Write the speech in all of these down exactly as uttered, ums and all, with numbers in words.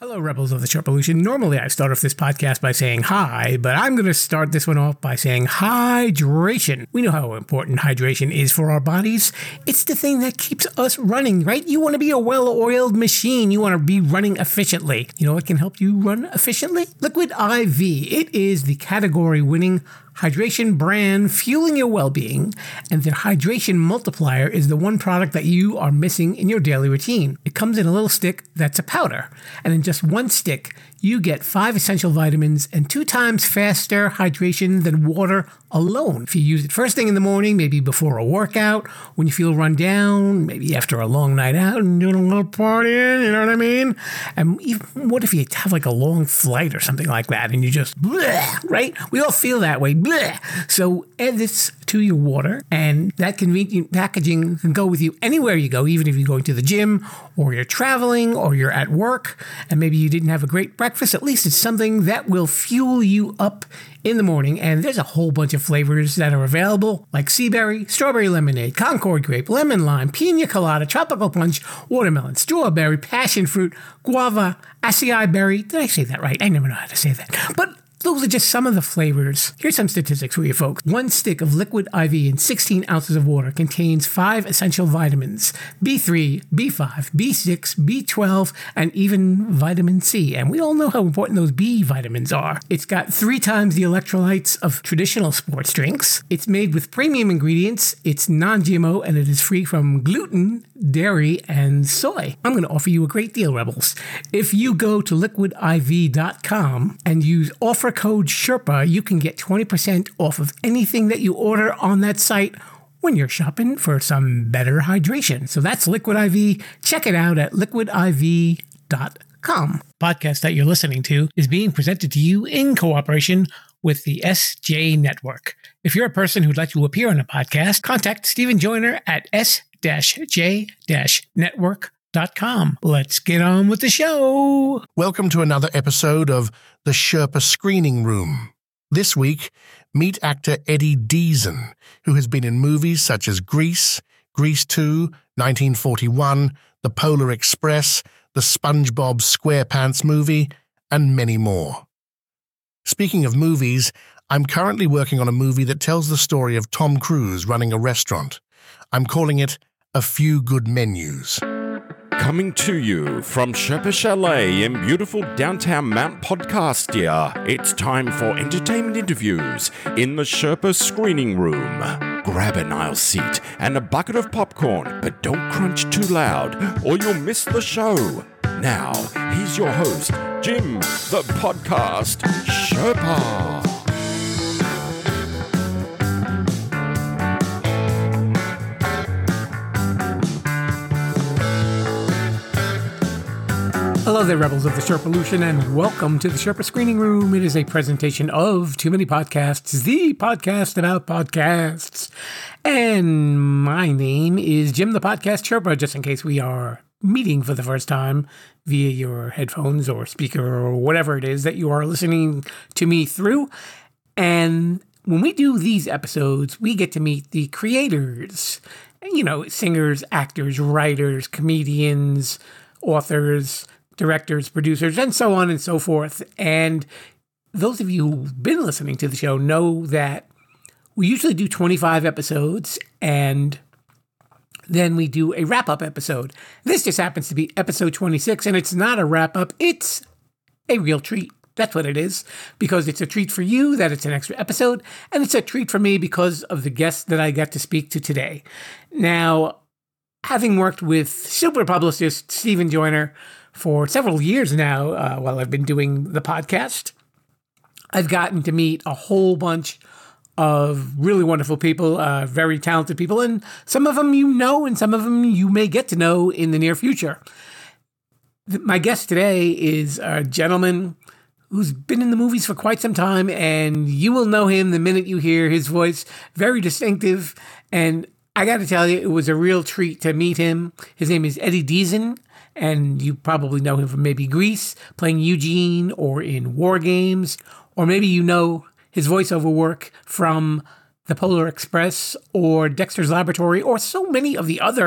Hello, Rebels of the Sherpolution. Normally, I start off this podcast by saying hi, but I'm going to start this one off by saying hydration. We know how important hydration is for our bodies. It's the thing that keeps us running, right? You want to be a well-oiled machine. You want to be running efficiently. You know what can help you run efficiently? Liquid I V. It is the category-winning hydration brand fueling your well-being, and their hydration multiplier is the one product that you are missing in your daily routine. It comes in a little stick that's a powder, and in just one stick, you get five essential vitamins and two times faster hydration than water alone. If you use it first thing in the morning, maybe before a workout, when you feel run down, maybe after a long night out and doing a little partying, you know what I mean? And even what if you have like a long flight or something like that and you just bleh, right? We all feel that way. Bleh. So add this to your water, and that convenient packaging can go with you anywhere you go, even if you're going to the gym or you're traveling or you're at work and maybe you didn't have a great breakfast. At least it's something that will fuel you up in the morning, and there's a whole bunch of flavors that are available, like sea berry, strawberry lemonade, Concord grape, lemon lime, pina colada, tropical punch, watermelon, strawberry, passion fruit, guava, acai berry. Did I say that right? I never know how to say that. But those are just some of the flavors. Here's some statistics for you folks. One stick of liquid I V in sixteen ounces of water contains five essential vitamins: B three, B five, B six, B twelve, and even vitamin C. And we all know how important those B vitamins are. It's got three times the electrolytes of traditional sports drinks. It's made with premium ingredients. It's non-G M O, and it is free from gluten, dairy, and soy. I'm going to offer you a great deal, Rebels. If you go to liquid I V dot com and use offer code Sherpa, you can get twenty percent off of anything that you order on that site when you're shopping for some better hydration. So that's Liquid I V. Check it out at liquid I V dot com. Podcast that you're listening to is being presented to you in cooperation with the S J Network. If you're a person who'd like to appear on a podcast, contact Stephen Joyner at s j network dot com. Let's get on with the show. Welcome to another episode of The Sherpa Screening Room. This week, meet actor Eddie Deezen, who has been in movies such as Grease, Grease two, nineteen forty-one, The Polar Express, the SpongeBob SquarePants movie, and many more. Speaking of movies, I'm currently working on a movie that tells the story of Tom Cruise running a restaurant. I'm calling it A Few Good Menus. Coming to you from Sherpa Chalet in beautiful downtown Mount Podcastia, it's time for entertainment interviews in the Sherpa Screening Room. Grab an aisle seat and a bucket of popcorn, but don't crunch too loud or you'll miss the show. Now, here's your host, Jim, the Podcast Sherpa. Hello there, Rebels of the Sherpolution, and welcome to the Sherpa Screening Room. It is a presentation of Too Many Podcasts, the podcast about podcasts. And my name is Jim the Podcast Sherpa, just in case we are meeting for the first time via your headphones or speaker or whatever it is that you are listening to me through. And when we do these episodes, we get to meet the creators, you know, singers, actors, writers, comedians, authors, directors, producers, and so on and so forth. And those of you who've been listening to the show know that we usually do twenty-five episodes, and then we do a wrap-up episode. This just happens to be episode twenty-six, and it's not a wrap-up. It's a real treat. That's what it is, because it's a treat for you that it's an extra episode, and it's a treat for me because of the guest that I got to speak to today. Now, having worked with super publicist Stephen Joyner for several years now, uh, while I've been doing the podcast, I've gotten to meet a whole bunch of really wonderful people, uh, very talented people, and some of them you know, and some of them you may get to know in the near future. My guest today is a gentleman who's been in the movies for quite some time, and you will know him the minute you hear his voice. Very distinctive, and I got to tell you, it was a real treat to meet him. His name is Eddie Deezen, and you probably know him from maybe Grease, playing Eugene, or in War Games, or maybe you know his voiceover work from The Polar Express or Dexter's Laboratory, or so many of the other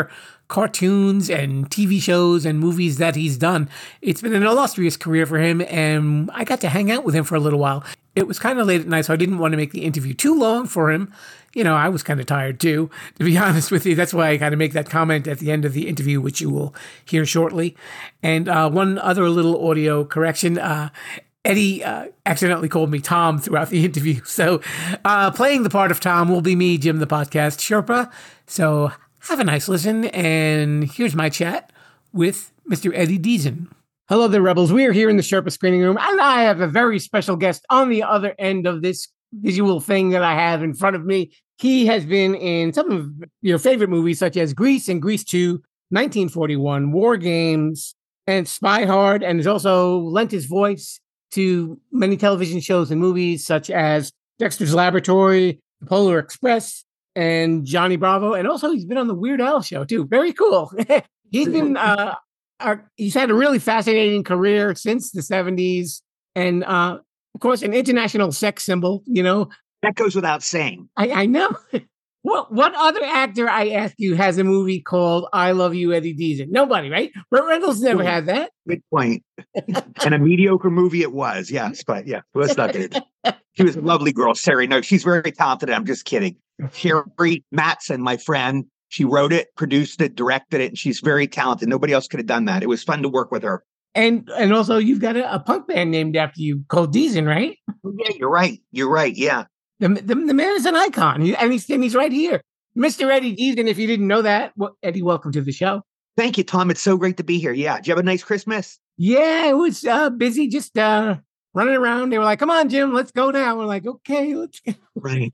cartoons and T V shows and movies that he's done. It's been an illustrious career for him, and I got to hang out with him for a little while. It was kind of late at night, so I didn't want to make the interview too long for him. You know, I was kind of tired too, to be honest with you. That's why I kind of make that comment at the end of the interview, which you will hear shortly. And uh, one other little audio correction. Uh, Eddie uh, accidentally called me Tom throughout the interview. So uh, playing the part of Tom will be me, Jim the Podcast Sherpa. So have a nice listen, and here's my chat with Mister Eddie Deezen. Hello there, Rebels. We are here in the Sherpa screening room, and I have a very special guest on the other end of this visual thing that I have in front of me. He has been in some of your favorite movies, such as Grease and Grease two, nineteen forty-one, War Games, and Spy Hard, and has also lent his voice to many television shows and movies, such as Dexter's Laboratory, The Polar Express, and Johnny Bravo. And also, he's been on the Weird Al show, too. Very cool. He's been... Uh, Uh, he's had a really fascinating career since the seventies, and uh, of course, an international sex symbol. You know, that goes without saying. I, I know. What what other actor, I ask you, has a movie called "I Love You, Eddie Deezen"? Nobody, right? Burt Reynolds never had that. Good point. And a mediocre movie it was, yes, but yeah, let's not get it. She was a lovely girl, Sherry. No, she's very talented. I'm just kidding. Sherry Matson, my friend. She wrote it, produced it, directed it, and she's very talented. Nobody else could have done that. It was fun to work with her. And and also, you've got a, a punk band named after you called Deezen, right? Yeah, you're right. You're right. Yeah. The, the, the man is an icon, he, and, he's, and he's right here. Mister Eddie Deezen, if you didn't know that, well, Eddie, welcome to the show. Thank you, Tom. It's so great to be here. Yeah. Did you have a nice Christmas? Yeah, it was uh, busy, just uh, running around. They were like, come on, Jim, let's go now. We're like, okay, let's go. Right.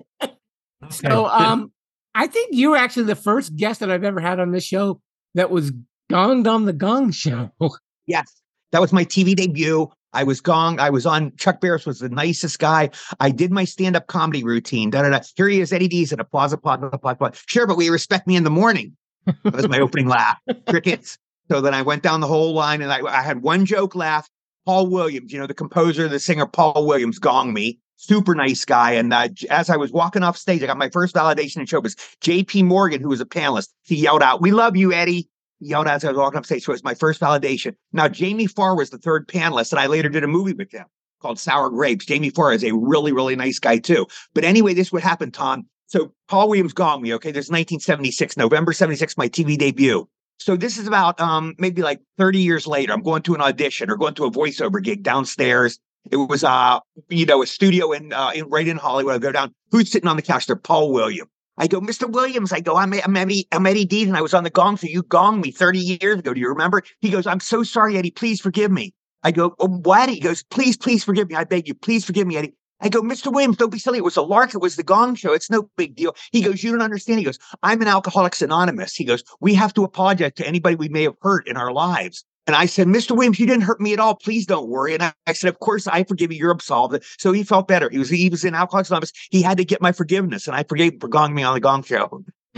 So, um, I think you were actually the first guest that I've ever had on this show that was gonged on the Gong Show. Yes, that was my T V debut. I was gong. I was on. Chuck Barris was the nicest guy. I did my stand-up comedy routine. Da, da, da. Here he is, Eddie Deezen. Applause, applause, applause, applause. Sure, but will you respect me in the morning? That was my opening laugh. Crickets. So then I went down the whole line, and I, I had one joke laugh. Paul Williams, you know, the composer, the singer, Paul Williams, gonged me. Super nice guy. And uh, as I was walking off stage, I got my first validation in showbiz. J P Morgan, who was a panelist, he yelled out, "We love you, Eddie." He yelled out as I was walking off stage. So it was my first validation. Now, Jamie Farr was the third panelist, and I later did a movie with him called Sour Grapes. Jamie Farr is a really, really nice guy, too. But anyway, this would happen, Tom. So Paul Williams gonged me, okay? This is nineteen seventy-six, November seventy-six, my T V debut. So this is about um, maybe like thirty years later. I'm going to an audition or going to a voiceover gig downstairs. It was, uh, you know, a studio in, uh, in right in Hollywood. I go down. Who's sitting on the couch there? Paul Williams. I go, Mister Williams. I go, I'm, I'm Eddie, I'm Eddie Deezen. I was on the Gong Show. You gonged me thirty years ago. Do you remember? He goes, I'm so sorry, Eddie. Please forgive me. I go, oh, what? He goes, please, please forgive me. I beg you. Please forgive me, Eddie. I go, Mister Williams, don't be silly. It was a lark. It was the Gong Show. It's no big deal. He goes, you don't understand. He goes, I'm an Alcoholics Anonymous. He goes, we have to apologize to anybody we may have hurt in our lives. And I said, Mister Williams, you didn't hurt me at all. Please don't worry. And I, I said, of course, I forgive you. You're absolved. So he felt better. He was he was in Alcoholics Anonymous. He had to get my forgiveness. And I forgave him for gonging me on the Gong Show.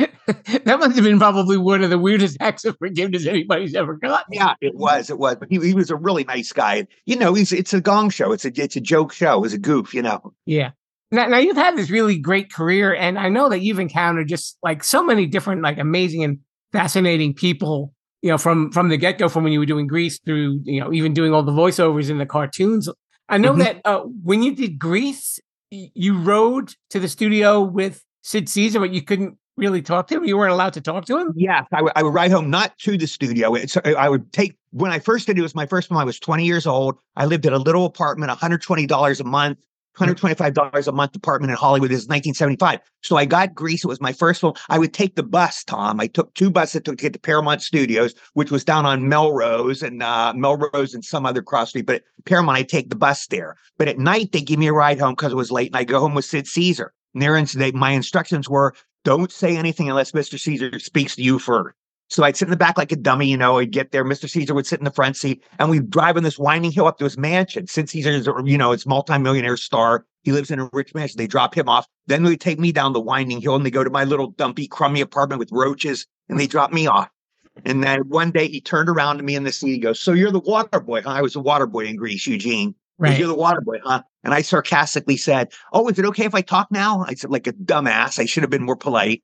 That must have been probably one of the weirdest acts of forgiveness anybody's ever gotten. Yeah, it was. It was. But he, he was a really nice guy. You know, he's it's a Gong Show. It's a it's a joke show. It's a goof, you know. Yeah. Now, now you've had this really great career, and I know that you've encountered just like so many different, like amazing and fascinating people. You know, from from the get go, from when you were doing Grease through, you know, even doing all the voiceovers in the cartoons. I know mm-hmm. that uh, when you did Grease, you rode to the studio with Sid Caesar, but you couldn't really talk to him. You weren't allowed to talk to him. Yes, I, w- I would ride home, not to the studio. It's, I would take when I first did it. It was my first one. I was twenty years old. I lived at a little apartment, one hundred twenty dollars a month. one hundred twenty-five dollars a month apartment in Hollywood. This is nineteen seventy-five. So I got Grease. It was my first one. I would take the bus, Tom. I took two buses to get to Paramount Studios, which was down on Melrose and uh, Melrose and some other cross street. But at Paramount, I'd take the bus there. But at night, they give me a ride home because it was late. And I go home with Sid Caesar. And their, they, my instructions were, don't say anything unless Mister Caesar speaks to you first. So I'd sit in the back like a dummy, you know, I'd get there. Mister Caesar would sit in the front seat and we'd drive on this winding hill up to his mansion. Sid Caesar is, you know, it's multimillionaire star. He lives in a rich mansion. They drop him off. Then they take me down the winding hill and they go to my little dumpy, crummy apartment with roaches and they drop me off. And then one day he turned around to me in the seat. He goes, so you're the water boy, huh? I was a water boy in Greece, Eugene. Right. You're the water boy, huh? And I sarcastically said, oh, is it okay if I talk now? I said, like a dumbass. I should have been more polite.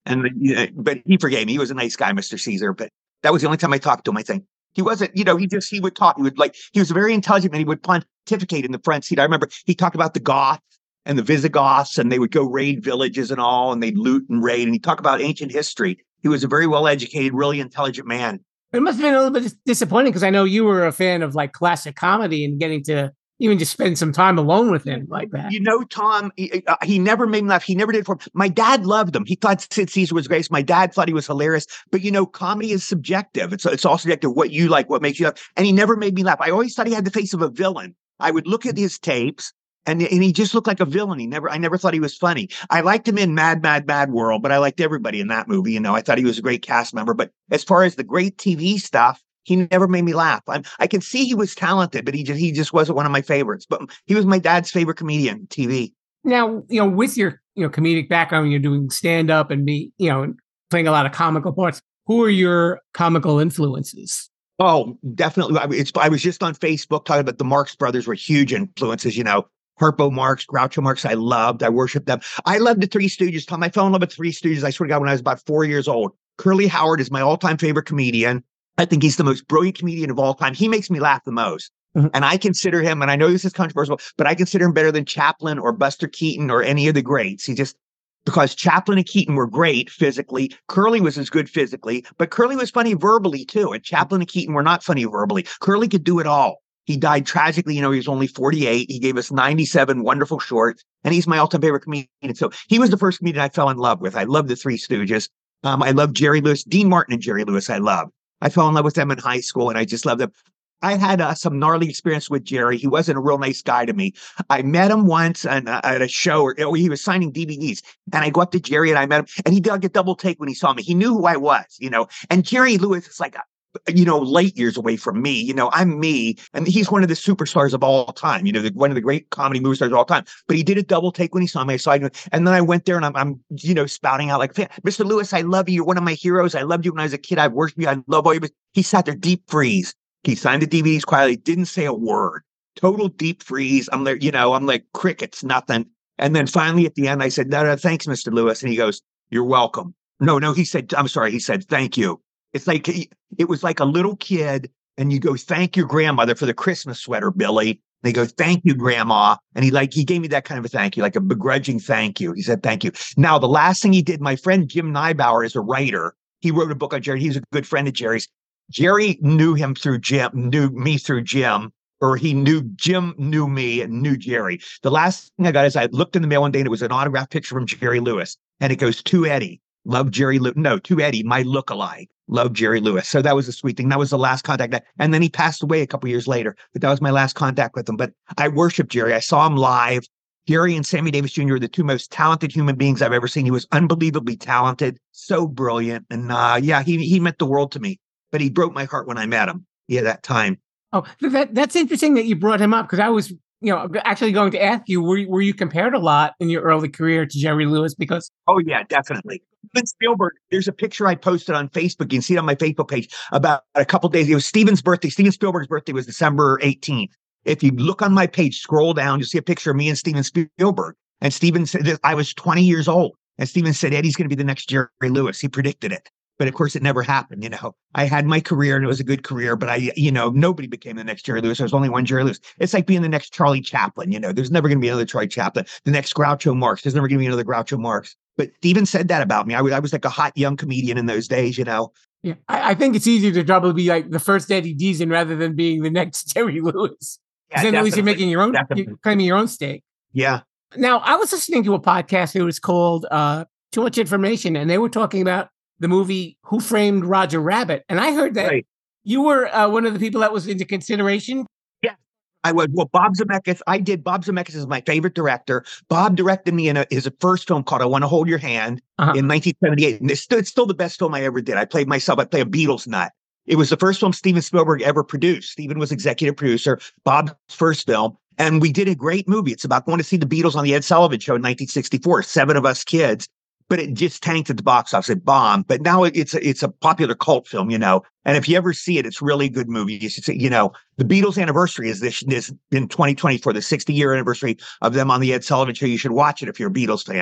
And uh, but he forgave me. He was a nice guy, Mister Caesar. But that was the only time I talked to him, I think. He wasn't, you know, he just, he would talk. He would like, he was a very intelligent man. He would pontificate in the front seat. I remember he talked about the Goths and the Visigoths, and they would go raid villages and all, and they'd loot and raid. And he talked about ancient history. He was a very well-educated, really intelligent man. It must have been a little bit disappointing because I know you were a fan of like classic comedy and getting to even just spend some time alone with him like that. You know, Tom, he, uh, he never made me laugh. He never did for my dad loved him. He thought Sid Caesar was great. My dad thought he was hilarious. But, you know, comedy is subjective. It's, it's all subjective, what you like, what makes you laugh. And he never made me laugh. I always thought he had the face of a villain. I would look at his tapes and, and he just looked like a villain. He never, I never thought he was funny. I liked him in Mad, Mad, Mad World, but I liked everybody in that movie. You know, I thought he was a great cast member. But as far as the great T V stuff, he never made me laugh. I'm, I can see he was talented, but he just he just wasn't one of my favorites. But he was my dad's favorite comedian, T V. Now, you know, with your you know comedic background, you're doing stand up and be you know playing a lot of comical parts. Who are your comical influences? Oh, definitely. It's, I was just on Facebook talking about the Marx Brothers were huge influences. You know, Harpo Marx, Groucho Marx. I loved. I worshiped them. I loved the Three Stooges. Tom, I fell in love with Three Stooges. I swear to God, when I was about four years old. Curly Howard is my all-time favorite comedian. I think he's the most brilliant comedian of all time. He makes me laugh the most. Mm-hmm. And I consider him, and I know this is controversial, but I consider him better than Chaplin or Buster Keaton or any of the greats. He just, because Chaplin and Keaton were great physically. Curly was as good physically, but Curly was funny verbally too. And Chaplin and Keaton were not funny verbally. Curly could do it all. He died tragically. You know, he was only forty-eight. He gave us ninety-seven wonderful shorts, and he's my all-time favorite comedian. So he was the first comedian I fell in love with. I love the Three Stooges. Um, I love Jerry Lewis, Dean Martin and Jerry Lewis. I love. I fell in love with them in high school, and I just love them. I had uh, some gnarly experience with Jerry. He wasn't a real nice guy to me. I met him once and, uh, at a show, or, or he was signing D V Ds, and I go up to Jerry and I met him, and he did like a double take when he saw me. He knew who I was, you know. And Jerry Lewis is like a you know, light years away from me. You know, I'm me, and he's one of the superstars of all time, you know, the, one of the great comedy movie stars of all time. But he did a double take when he saw me. I saw him, and then I went there and I'm, I'm, you know, spouting out like, Mister Lewis, I love you. You're one of my heroes. I loved you when I was a kid. I've worshipped you. I love all you. But he sat there deep freeze. He signed the D V Ds quietly, didn't say a word. Total deep freeze. I'm like, you know, I'm like crickets, nothing. And then finally at the end, I said, no, no, thanks, Mister Lewis. And he goes, you're welcome. No, no, he said, I'm sorry. He said, thank you. It's like, it was like a little kid, and you go, thank your grandmother for the Christmas sweater, Billy. They go, thank you, Grandma. And he like, he gave me that kind of a thank you, like a begrudging thank you. He said, thank you. Now, the last thing he did, my friend Jim Neibauer is a writer. He wrote a book on Jerry. He's a good friend of Jerry's. Jerry knew him through Jim, knew me through Jim, or he knew Jim knew me and knew Jerry. The last thing I got is I looked in the mail one day and it was an autographed picture from Jerry Lewis. And it goes, to Eddie, love Jerry Lewis. No, to Eddie, my lookalike. Love Jerry Lewis. So that was a sweet thing. That was the last contact. And then he passed away a couple years later. But that was my last contact with him. But I worship Jerry. I saw him live. Jerry and Sammy Davis Junior are the two most talented human beings I've ever seen. He was unbelievably talented, so brilliant. And uh, yeah, he he meant the world to me. But he broke my heart when I met him. Yeah, that time. Oh, that that's interesting that you brought him up, because I was, you know, actually going to ask you, were, were you compared a lot in your early career to Jerry Lewis? Because oh yeah, definitely. Steven Spielberg, there's a picture I posted on Facebook. You can see it on my Facebook page about a couple days. It was Steven's birthday. Steven Spielberg's birthday was December eighteenth. If you look on my page, scroll down, you'll see a picture of me and Steven Spielberg. And Steven said, I was twenty years old. And Steven said, Eddie's going to be the next Jerry Lewis. He predicted it. But of course, it never happened. You know, I had my career and it was a good career, but I, you know, nobody became the next Jerry Lewis. There was only one Jerry Lewis. It's like being the next Charlie Chaplin. You know, there's never going to be another Charlie Chaplin. The next Groucho Marx. There's never going to be another Groucho Marx. But Steven said that about me. I was, I was like a hot young comedian in those days, you know. Yeah, I, I think it's easier to probably be like the first Eddie Deason rather than being the next Jerry Lewis. Yeah, then at least you're making your own, you're claiming your own stake. Yeah. Now, I was listening to a podcast. It was called uh, Too Much Information, and they were talking about the movie Who Framed Roger Rabbit. And I heard that right. you were uh, one of the people that was into consideration. Yeah, I was. Well, Bob Zemeckis, I did. Bob Zemeckis is my favorite director. Bob directed me in a, his first film called I Want to Hold Your Hand uh-huh. in nineteen seventy-eight. And it's still, it's still the best film I ever did. I played myself. I played a Beatles nut. It was the first film Steven Spielberg ever produced. Steven was executive producer, Bob's first film. And we did a great movie. It's about going to see the Beatles on the Ed Sullivan Show in nineteen sixty-four, seven of us kids. But it just tanked at the box office. It bombed. But now it's a, it's a popular cult film, you know. And if you ever see it, it's really a good movie. You should see, you know, the Beatles anniversary is this, this in twenty twenty-four, the sixty year anniversary of them on the Ed Sullivan Show. You should watch it if you're a Beatles fan.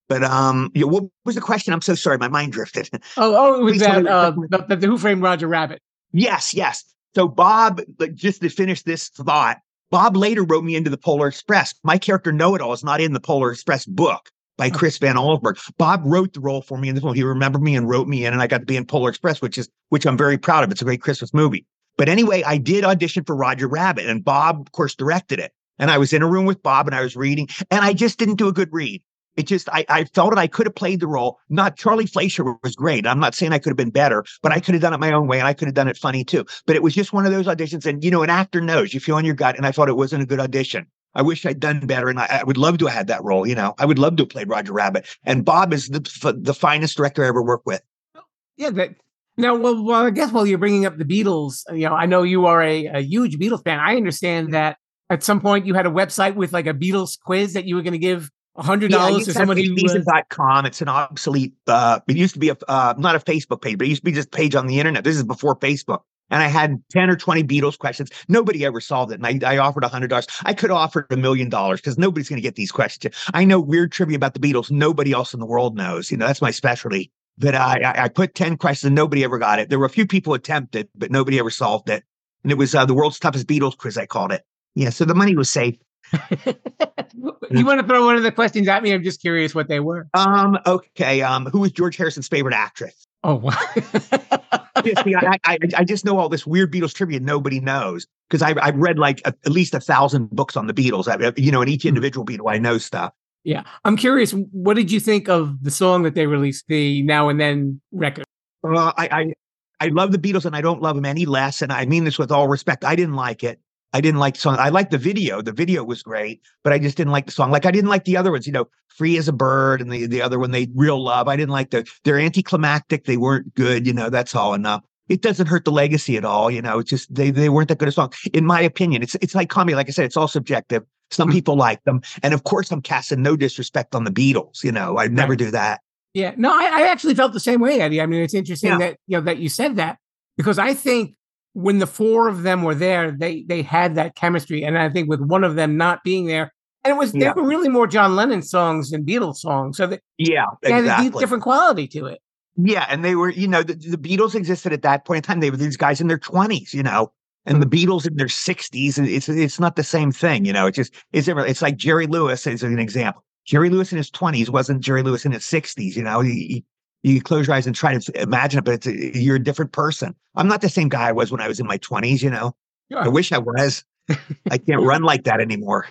But um, you know, what was the question? I'm so sorry, my mind drifted. Oh, oh, it was Please tell that me uh, the- the, the Who Framed Roger Rabbit. Yes, yes. So Bob, like, just to finish this thought, Bob later wrote me into the Polar Express. My character Know-It-All is not in the Polar Express book by Chris Van Allsburg. Bob wrote the role for me in this one. He remembered me and wrote me in, and I got to be in Polar Express, which is which I'm very proud of. It's a great Christmas movie. But anyway, I did audition for Roger Rabbit, and Bob, of course, directed it. And I was in a room with Bob, and I was reading, and I just didn't do a good read. It just, I, I felt that I could have played the role. Not Charlie Fleischer was great. I'm not saying I could have been better, but I could have done it my own way, and I could have done it funny too. But it was just one of those auditions. And, you know, an actor knows, you feel in your gut, and I thought it wasn't a good audition. I wish I'd done better, and I, I would love to have had that role. You know, I would love to have played Roger Rabbit. And Bob is the f- the finest director I ever worked with. Yeah, that. Now, well, well, I guess while you're bringing up the Beatles, you know, I know you are a, a huge Beatles fan. I understand that at some point you had a website with like a Beatles quiz that you were going to give one hundred dollars yeah, to somebody who was... dot com. It's an obsolete, uh, it used to be a, uh, not a Facebook page, but it used to be just a page on the internet. This is before Facebook. And I had ten or twenty Beatles questions. Nobody ever solved it. And I, I offered one hundred dollars. I could have offered a million dollars because nobody's going to get these questions. I know weird trivia about the Beatles nobody else in the world knows. You know, that's my specialty. But I, I, I put ten questions and nobody ever got it. There were a few people attempted, but nobody ever solved it. And it was uh, the world's toughest Beatles quiz, I called it. Yeah, so the money was safe. You want to throw one of the questions at me? I'm just curious what they were. Um. Okay. Um. Who was George Harrison's favorite actress? Oh, wow. Just, see, I, I, I just know all this weird Beatles trivia nobody knows because I've, I've read like a, at least a thousand books on the Beatles. I, you know, in each individual Beatle, I know stuff. Yeah. I'm curious, what did you think of the song that they released, the Now and Then record? Well, I, I, I love the Beatles and I don't love them any less. And I mean this with all respect. I didn't like it. I didn't like the song. I liked the video. The video was great, but I just didn't like the song. Like I didn't like the other ones, you know, Free as a Bird and the, the other one, they Real Love. I didn't like the, they're anticlimactic. They weren't good. You know, that's all enough. It doesn't hurt the legacy at all. You know, it's just, they, they weren't that good a song. In my opinion, it's, it's like comedy. Like I said, it's all subjective. Some people like them. And of course I'm casting no disrespect on the Beatles. You know, I'd never right. do that. Yeah, no, I, I actually felt the same way, Eddie. I mean, it's interesting yeah. that, you know, that you said that because I think when the four of them were there, they they had that chemistry. And I think with one of them not being there, and it was yeah. there were really more John Lennon songs than Beatles songs. So that yeah, they exactly. had a deep, different quality to it. Yeah, and they were, you know, the, the Beatles existed at that point in time. They were these guys in their twenties, you know, and the Beatles in their sixties. And it's it's not the same thing, you know. It's just it's it's like Jerry Lewis is an example. Jerry Lewis in his twenties wasn't Jerry Lewis in his sixties, you know. He, You close your eyes and try to imagine it, but it's a, you're a different person. I'm not the same guy I was when I was in my twenties, you know. Yeah. I wish I was. I can't run like that anymore.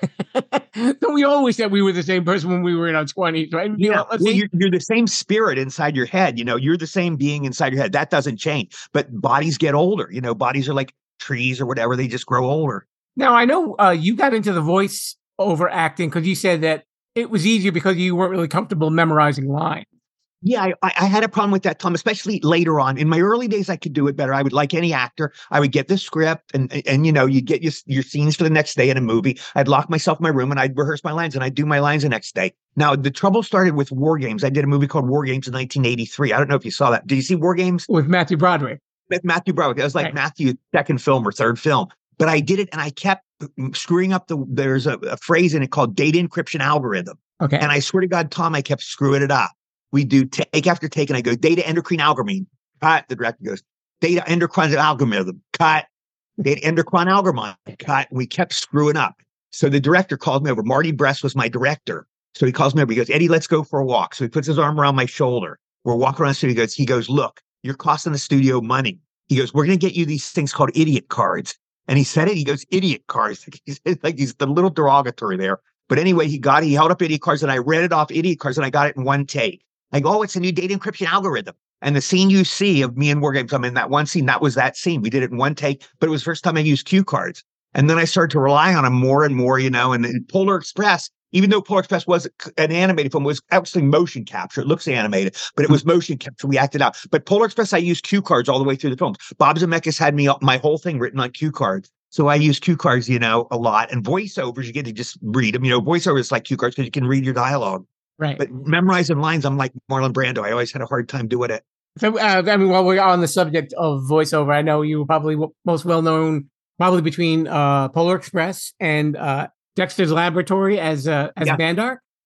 Don't we always said we were the same person when we were in our twenties, right? You yeah, know, well, you're, you're the same spirit inside your head. You know, you're the same being inside your head. That doesn't change. But bodies get older. You know, bodies are like trees or whatever. They just grow older. Now, I know uh, you got into the voice over acting because you said that it was easier because you weren't really comfortable memorizing lines. Yeah, I, I had a problem with that, Tom, especially later on. In my early days, I could do it better. I would, like any actor, I would get the script and, and you know, you get your, your scenes for the next day in a movie. I'd lock myself in my room and I'd rehearse my lines and I'd do my lines the next day. Now, the trouble started with War Games. I did a movie called War Games in nineteen eighty-three. I don't know if you saw that. Did you see War Games? With Matthew Broderick. With Matthew Broderick. It was like right. Matthew's second film or third film. But I did it and I kept screwing up the, there's a, a phrase in it called data encryption algorithm. Okay. And I swear to God, Tom, I kept screwing it up. We do take after take, and I go, data endocrine algorithm. Cut. The director goes, data endocrine algorithm. Cut. Data endocrine algorithm. Cut. We kept screwing up. So the director called me over. Marty Bress was my director. So he calls me over. He goes, Eddie, let's go for a walk. So he puts his arm around my shoulder. We're walking around the studio. He goes, he goes, look, you're costing the studio money. He goes, we're going to get you these things called idiot cards. And he said it. He goes, idiot cards. He's like, he's the little derogatory there. But anyway, he got it. He held up idiot cards, and I read it off idiot cards, and I got it in one take. I go, oh, it's a new data encryption algorithm. And the scene you see of me in War Games, I'm in that one scene, that was that scene. We did it in one take, but it was the first time I used cue cards. And then I started to rely on them more and more, you know, and then Polar Express, even though Polar Express was an animated film, was actually motion capture. It looks animated, but it was motion capture. We acted out. But Polar Express, I used cue cards all the way through the films. Bob Zemeckis had me, my whole thing written on cue cards. So I use cue cards, you know, a lot. And voiceovers, you get to just read them. You know, voiceovers is like cue cards because you can read your dialogue. Right. But memorizing lines, I'm like Marlon Brando. I always had a hard time doing it. So, uh, I mean, while we're on the subject of voiceover, I know you were probably w- most well known, probably between uh, Polar Express and uh, Dexter's Laboratory as uh, as yeah. Mandark.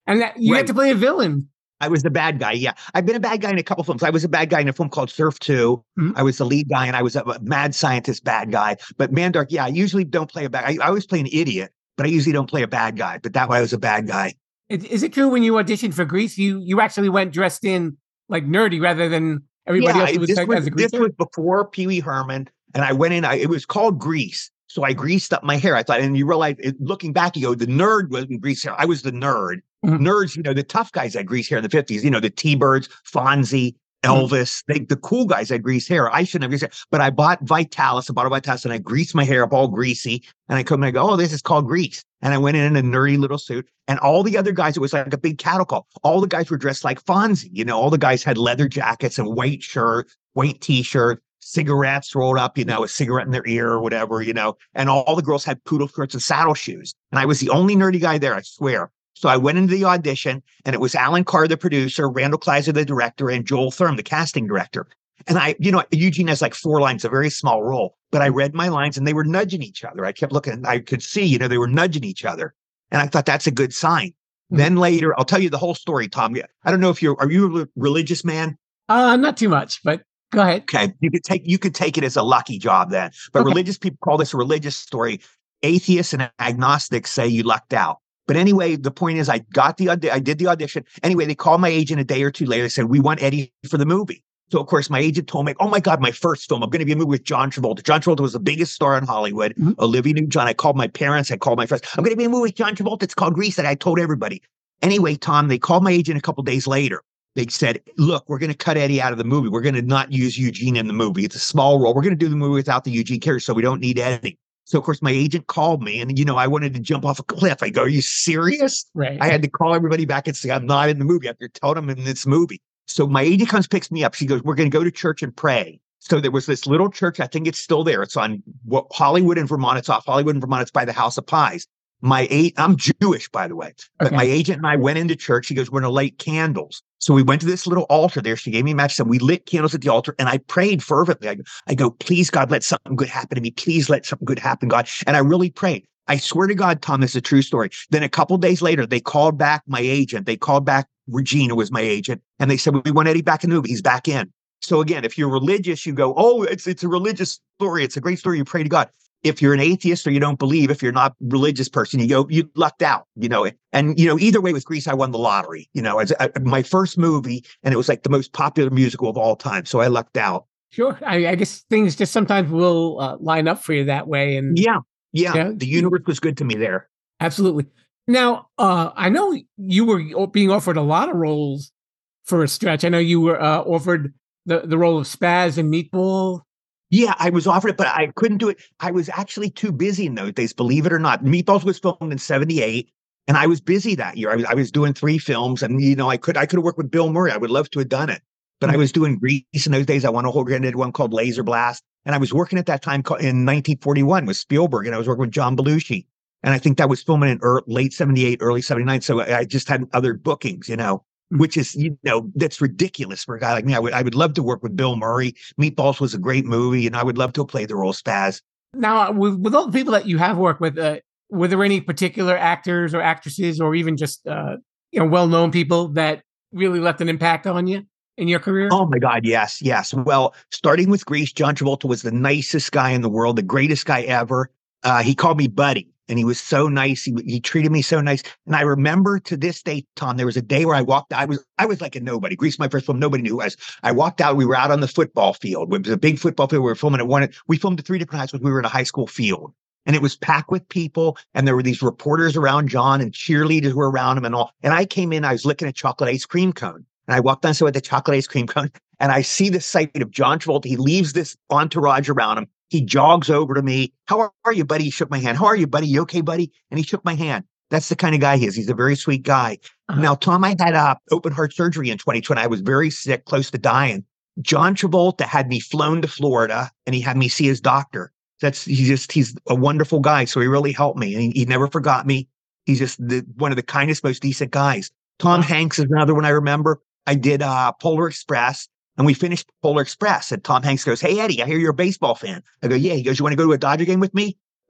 And that, you Right. had to play a villain. I was the bad guy. Yeah. I've been a bad guy in a couple films. I was a bad guy in a film called Surf two. Mhm. I was the lead guy and I was a mad scientist bad guy. But Mandark, yeah, I usually don't play a bad I, I always play an idiot, but I usually don't play a bad guy. But that way I was a bad guy. Is, is it true when you auditioned for Grease, you you actually went dressed in like nerdy rather than everybody yeah, else who was, this like, was, as a this greaser? was before Pee Wee Herman. And I went in, I, it was called Grease. So I greased up my hair. I thought, and you realize, it, looking back, you go, the nerd wasn't greased hair. I was the nerd. Mhm. Nerds, you know, the tough guys had greased hair in the fifties, you know, the T-Birds, Fonzie, Elvis, they, the cool guys had greased hair. I shouldn't have greased hair, but I bought Vitalis, I bought a Vitalis, and I greased my hair up all greasy. And I come and I go, oh, this is called Grease. And I went in in a nerdy little suit. And all the other guys, it was like a big cattle call. All the guys were dressed like Fonzie. You know, all the guys had leather jackets and white shirts, white T-shirt, cigarettes rolled up, you know, a cigarette in their ear or whatever, you know. And all, all the girls had poodle skirts and saddle shoes. And I was the only nerdy guy there, I swear. So I went into the audition, and it was Alan Carr, the producer, Randall Kleiser, the director, and Joel Thurm, the casting director. And I, you know, Eugene has like four lines, a very small role, but I read my lines and they were nudging each other. I kept looking, I could see, you know, they were nudging each other. And I thought that's a good sign. Mm-hmm. Then later, I'll tell you the whole story, Tom. I don't know if you're, are you a religious man? Uh, not too much, but go ahead. Okay. You could take, you could take it as a lucky job then. But okay. Religious people call this a religious story. Atheists and agnostics say you lucked out. But anyway, the point is I got the, I did the audition. Anyway, they called my agent a day or two later. They said, we want Eddie for the movie. So, of course, my agent told me, oh, my God, my first film, I'm going to be in a movie with John Travolta. John Travolta was the biggest star in Hollywood. Mm-hmm. Olivia Newton-John. I called my parents. I called my friends. I'm going to be in a movie with John Travolta. It's called Grease. And I told everybody. Anyway, Tom, they called my agent a couple days later. They said, look, we're going to cut Eddie out of the movie. We're going to not use Eugene in the movie. It's a small role. We're going to do the movie without the Eugene character, so we don't need Eddie. So, of course, my agent called me, and, you know, I wanted to jump off a cliff. I go, are you serious? Right. I had to call everybody back and say, I'm not in the movie. After telling them in this movie. So my agent comes, picks me up. She goes, we're going to go to church and pray. So there was this little church. I think it's still there. It's on Hollywood and Vermont. It's off Hollywood and Vermont. It's by the House of Pies. My eight, I'm Jewish, by the way. But okay. My agent and I went into church. She goes, we're going to light candles. So we went to this little altar there. She gave me a match. And we lit candles at the altar. And I prayed fervently. I go, I go, please, God, let something good happen to me. Please let something good happen, God. And I really prayed. I swear to God, Tom, this is a true story. Then a couple days later, they called back my agent. They called back Regina was my agent. And they said, we want Eddie back in the movie. He's back in. So again, if you're religious, you go, oh, it's it's a religious story. It's a great story. You pray to God. If you're an atheist or you don't believe, if you're not a religious person, you go, you lucked out, you know. And, you know, either way with Grease, I won the lottery, you know, as a, my first movie. And it was like the most popular musical of all time. So I lucked out. Sure. I, I guess things just sometimes will uh, line up for you that way. And yeah. Yeah, yeah, the universe was good to me there. Absolutely. Now, uh, I know you were being offered a lot of roles for a stretch. I know you were uh, offered the, the role of Spaz in Meatball. Yeah, I was offered it, but I couldn't do it. I was actually too busy in those days, believe it or not. Meatballs was filmed in seventy-eight, and I was busy that year. I was I was doing three films, and you know, I could I could have worked with Bill Murray. I would love to have done it. But mm-hmm. I was doing Grease in those days. I won a whole grand, did one called Laser Blast. And I was working at that time in nineteen forty-one with Spielberg, and I was working with John Belushi. And I think that was filming in er, late seventy-eight, early seventy-nine. So I just had other bookings, you know, which is, you know, that's ridiculous for a guy like me. I would I would love to work with Bill Murray. Meatballs was a great movie, and I would love to play the role of Spaz. Now, with, with all the people that you have worked with, uh, were there any particular actors or actresses or even just, uh, you know, well-known people that really left an impact on you in your career? Oh my God, yes, yes. Well, starting with Grease, John Travolta was the nicest guy in the world, the greatest guy ever. Uh, he called me buddy, and he was so nice. He, he treated me so nice. And I remember to this day, Tom, there was a day where I walked, I was I was like a nobody. Grease, my first film, nobody knew who I was. I walked out, we were out on the football field. It was a big football field. We were filming at one. We filmed at three different high schools. We were in a high school field. And it was packed with people, and there were these reporters around John, and cheerleaders were around him and all. And I came in, I was licking a chocolate ice cream cone. And I walked on so with the chocolate ice cream cone, and I see the sight of John Travolta. He leaves this entourage around him. He jogs over to me. How are you, buddy? He shook my hand. How are you, buddy? You okay, buddy? And he shook my hand. That's the kind of guy he is. He's a very sweet guy. Uh-huh. Now, Tom, I had uh, open heart surgery in twenty twenty. I was very sick, close to dying. John Travolta had me flown to Florida, and he had me see his doctor. That's he's just he's a wonderful guy. So he really helped me, and he, he never forgot me. He's just the, one of the kindest, most decent guys. Tom uh-huh. Hanks is another one I remember. I did uh, Polar Express, and we finished Polar Express. And Tom Hanks goes, hey, Eddie, I hear you're a baseball fan. I go, yeah. He goes, you want to go to a Dodger game with me?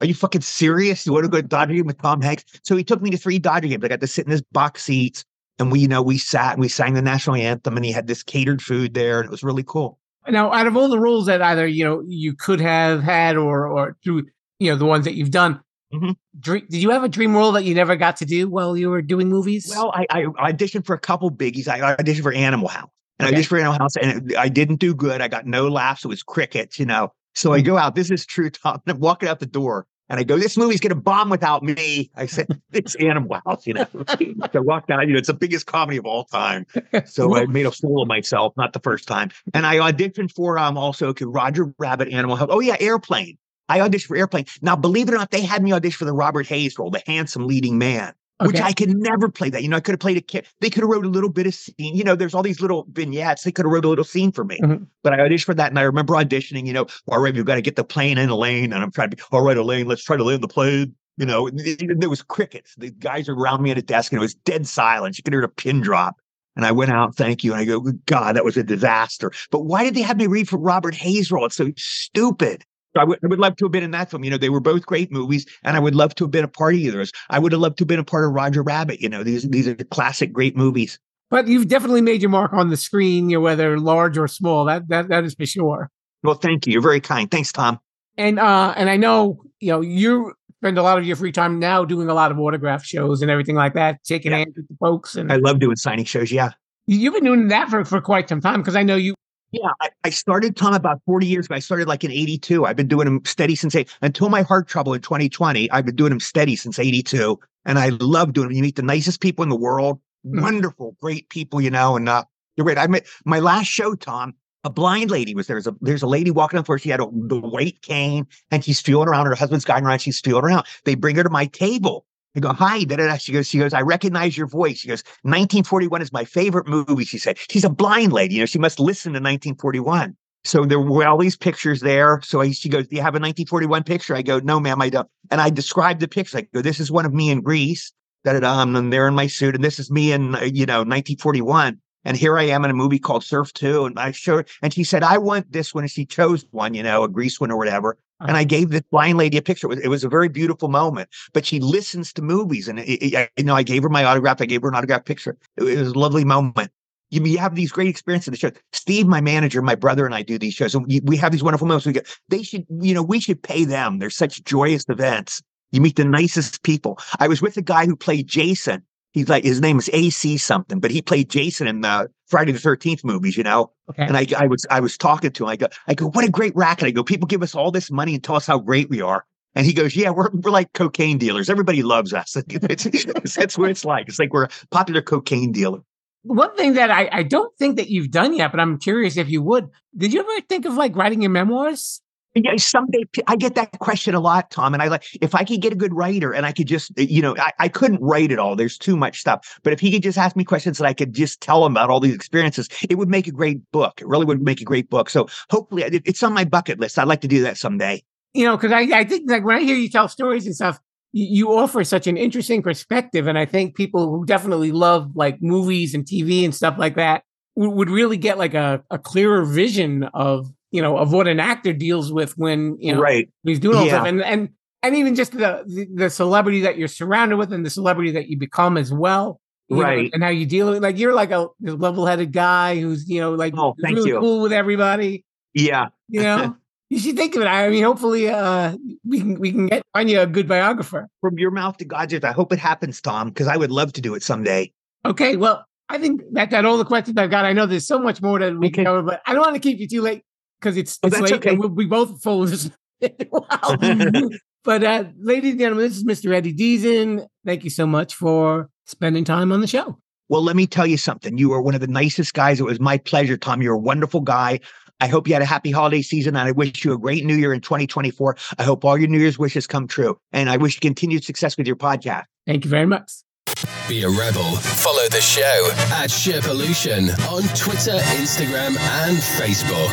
Are you fucking serious? You want to go to Dodger game with Tom Hanks? So he took me to three Dodger games. I got to sit in his box seats, and we, you know, we sat and we sang the national anthem, and he had this catered food there, and it was really cool. Now, out of all the roles that either, you know, you could have had or or through, you know, the ones that you've done, mm-hmm. dream, did you have a dream role that you never got to do while you were doing movies? Well, I, I auditioned for a couple biggies. I auditioned for Animal House. And okay. I auditioned for Animal House, and it, I didn't do good. I got no laughs. It was crickets, you know. So I go out. This is true, Tom. I'm walking out the door, and I go, this movie's going to bomb without me. I said, it's Animal House, you know. So I walked out. You know, it's the biggest comedy of all time. So I made a fool of myself, not the first time. And I auditioned for um also Roger Rabbit, Animal House. Oh, yeah, Airplane. I auditioned for Airplane. Now, believe it or not, they had me audition for the Robert Hayes role, the handsome leading man. Okay. Which I could never play that. You know, I could have played a kid. They could have wrote a little bit of scene. You know, there's all these little vignettes. They could have wrote a little scene for me. Mm-hmm. But I auditioned for that. And I remember auditioning, you know, all right, we've got to get the plane in Elaine. And I'm trying to be, all right, Elaine, let's try to land the plane. You know, there was crickets. The guys are around me at a desk and it was dead silence. You could hear a pin drop. And I went out, thank you. And I go, God, that was a disaster. But why did they have me read for Robert Hayes' role? It's so stupid. I would, I would love to have been in that film. You know, they were both great movies, and I would love to have been a part of either. I would have loved to have been a part of Roger Rabbit. You know, these these are classic great movies. But you've definitely made your mark on the screen, you know, whether large or small. That that that is for sure. Well, thank you. You're very kind. Thanks, Tom. And uh, and I know, you know, you spend a lot of your free time now doing a lot of autograph shows and everything like that, shaking yeah. hands with the folks. And I love doing signing shows. Yeah, you've been doing that for, for quite some time because I know you. Yeah, I, I started, Tom, about forty years ago. I started like in eighty-two. I've been doing them steady since eight, until my heart trouble in twenty twenty. I've been doing them steady since eighty-two. And I love doing them. You meet the nicest people in the world, mm-hmm. wonderful, great people, you know, and uh, you're right. I met my last show, Tom, a blind lady was there. There's a, there's a lady walking on the floor. She had a, the white cane and she's feeling around. Her husband's guiding around. She's feeling around. They bring her to my table. I go, hi, da, da, da. She goes, she goes, I recognize your voice. She goes, nineteen forty-one is my favorite movie, she said. She's a blind lady. You know, she must listen to nineteen forty-one. So there were all these pictures there. So I, she goes, do you have a nineteen forty-one picture? I go, no, ma'am, I don't. And I described the picture. I go, this is one of me in Greece. Da, da, da, and they're in my suit. And this is me in, you know, nineteen forty-one. And here I am in a movie called Surf two. And I showed, and she said, I want this one. And she chose one, you know, a Grease one or whatever. And I gave this blind lady a picture. It was, it was a very beautiful moment. But she listens to movies. And, it, it, you know, I gave her my autograph. I gave her an autograph picture. It, it was a lovely moment. You, you have these great experiences in the show. Steve, my manager, my brother, and I do these shows. And we, we have these wonderful moments. We go, they should, you know, we should pay them. They're such joyous events. You meet the nicest people. I was with a guy who played Jason. He's like, his name is A C something, but he played Jason in the Friday the thirteenth movies, you know? Okay. And I, I was, I was talking to him. I go, I go, what a great racket. I go, people give us all this money and tell us how great we are. And he goes, yeah, we're, we're like cocaine dealers. Everybody loves us. It's, it's, that's what it's like. It's like we're a popular cocaine dealer. One thing that I, I don't think that you've done yet, but I'm curious if you would, did you ever think of like writing your memoirs? Yeah, someday I get that question a lot, Tom. And I like, if I could get a good writer and I could just, you know, I, I couldn't write it all. There's too much stuff. But if he could just ask me questions that I could just tell him about all these experiences, it would make a great book. It really would make a great book. So hopefully it, it's on my bucket list. I'd like to do that someday. You know, because I, I think like when I hear you tell stories and stuff, you, you offer such an interesting perspective. And I think people who definitely love like movies and T V and stuff like that would, would really get like a, a clearer vision of, you know, of what an actor deals with when, you know, right. he's doing all yeah. stuff. And, and, and even just the, the, the celebrity that you're surrounded with and the celebrity that you become as well. Right. Know, and how you deal with, like, you're like a level-headed guy who's, you know, like oh, thank really you. cool with everybody. Yeah. You know, you should think of it. I mean, hopefully uh, we can, we can get, find you a good biographer. From your mouth to God's ears. I hope it happens, Tom, because I would love to do it someday. Okay. Well, I think that got all the questions I've got. I know there's so much more that we okay. can cover, but I don't want to keep you too late. Because it's, it's oh, late okay. and we, we both full this. Wow. But uh, ladies and gentlemen, this is Mister Eddie Deezen. Thank you so much for spending time on the show. Well, let me tell you something. You are one of the nicest guys. It was my pleasure, Tom. You're a wonderful guy. I hope you had a happy holiday season, and I wish you a great new year in twenty twenty-four. I hope all your New Year's wishes come true, and I wish you continued success with your podcast. Thank you very much. Be a rebel. Follow the show at Sherpolution on Twitter, Instagram, and Facebook.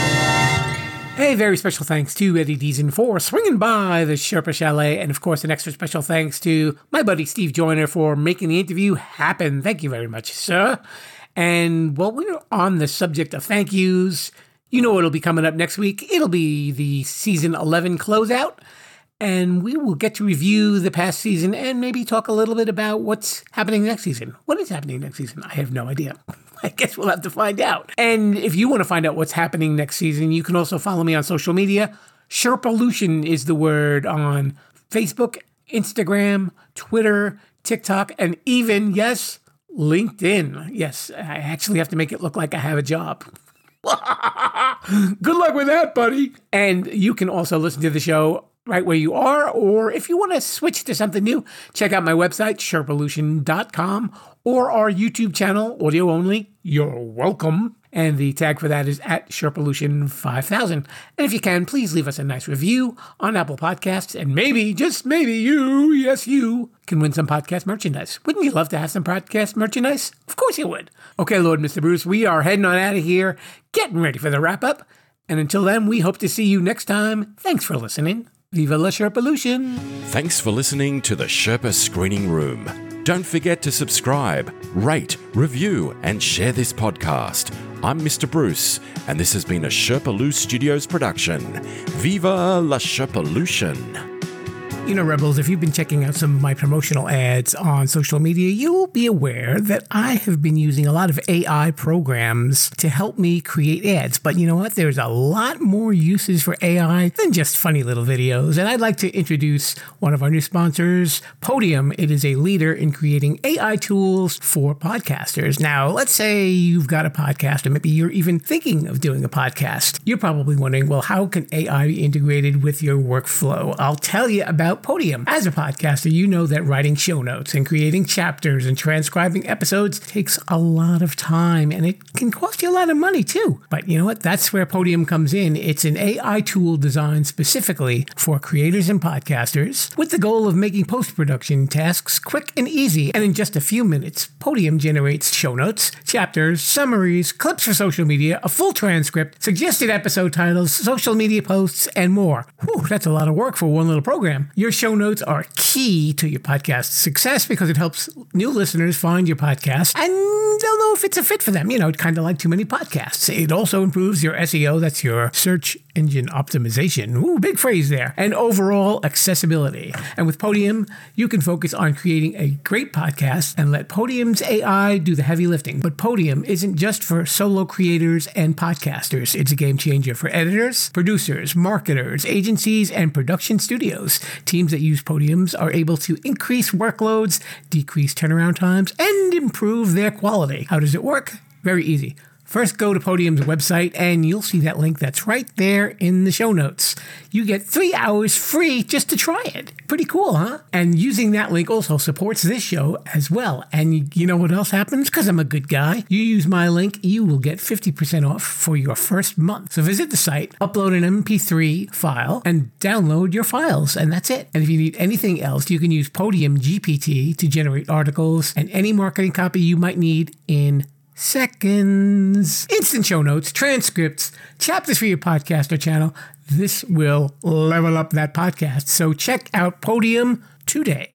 Hey, very special thanks to Eddie Deezen for swinging by the Sherpa Chalet. And of course, an extra special thanks to my buddy Steve Joyner for making the interview happen. Thank you very much, sir. And while we're on the subject of thank yous, you know what'll be coming up next week. It'll be the season eleven closeout. and we will get to review the past season and maybe talk a little bit about what's happening next season. What is happening next season? I have no idea. I guess we'll have to find out. And if you want to find out what's happening next season, you can also follow me on social media. Sherpalution is the word on Facebook, Instagram, Twitter, TikTok, and even, yes, LinkedIn. Yes, I actually have to make it look like I have a job. Good luck with that, buddy. And you can also listen to the show right where you are, or if you want to switch to something new, check out my website, sherpalution dot com, or our YouTube channel, audio only. You're welcome. And the tag for that is at Sherpalution five thousand. And if you can, please leave us a nice review on Apple Podcasts, and maybe, just maybe, you, yes, you, can win some podcast merchandise. Wouldn't you love to have some podcast merchandise? Of course you would. Okay, Lord Mister Bruce, we are heading on out of here, getting ready for the wrap-up. And until then, we hope to see you next time. Thanks for listening. Viva la Sherpalution. Thanks for listening to the Sherpa Screening Room. Don't forget to subscribe, rate, review, and share this podcast. I'm Mister Bruce, and this has been a Sherpaloo Studios production. Viva la Sherpalution. You know, Rebels, if you've been checking out some of my promotional ads on social media, you'll be aware that I have been using a lot of A I programs to help me create ads. But you know what? There's a lot more uses for A I than just funny little videos. And I'd like to introduce one of our new sponsors, Podium. It is a leader in creating A I tools for podcasters. Now, let's say you've got a podcast, or maybe you're even thinking of doing a podcast. You're probably wondering, well, how can A I be integrated with your workflow? I'll tell you about Podium. As a podcaster, you know that writing show notes and creating chapters and transcribing episodes takes a lot of time, and it can cost you a lot of money too. But you know what? That's where Podium comes in. It's an A I tool designed specifically for creators and podcasters with the goal of making post-production tasks quick and easy. And in just a few minutes, Podium generates show notes, chapters, summaries, clips for social media, a full transcript, suggested episode titles, social media posts, and more. Whew, that's a lot of work for one little program. Your show notes are key to your podcast's success because it helps new listeners find your podcast and they'll know if it's a fit for them, you know, kind of like Too Many Podcasts. It also improves your S E O, that's your search engine optimization. Ooh, big phrase there. And overall accessibility. And with Podium, you can focus on creating a great podcast and let Podium's A I do the heavy lifting. But Podium isn't just for solo creators and podcasters. It's a game changer for editors, producers, marketers, agencies, and production studios. Teams that use Podiums are able to increase workloads, decrease turnaround times, and improve their quality. How does it work? Very easy. First, go to Podium's website, and you'll see that link that's right there in the show notes. You get three hours free just to try it. Pretty cool, huh? And using that link also supports this show as well. And you know what else happens? Because I'm a good guy. You use my link, you will get fifty percent off for your first month. So visit the site, upload an M P three file, and download your files, and that's it. And if you need anything else, you can use Podium G P T to generate articles and any marketing copy you might need in seconds. Instant show notes, transcripts, chapters for your podcast or channel. This will level up that podcast. So check out Podium today.